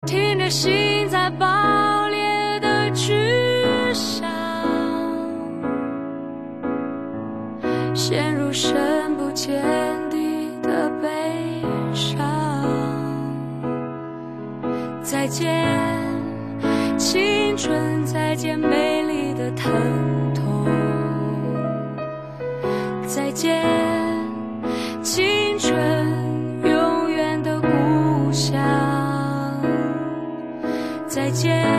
听着心在爆裂的巨响，陷入深不见底的悲伤。再见青春，再见美丽的疼痛，再见青春永远的故乡，再见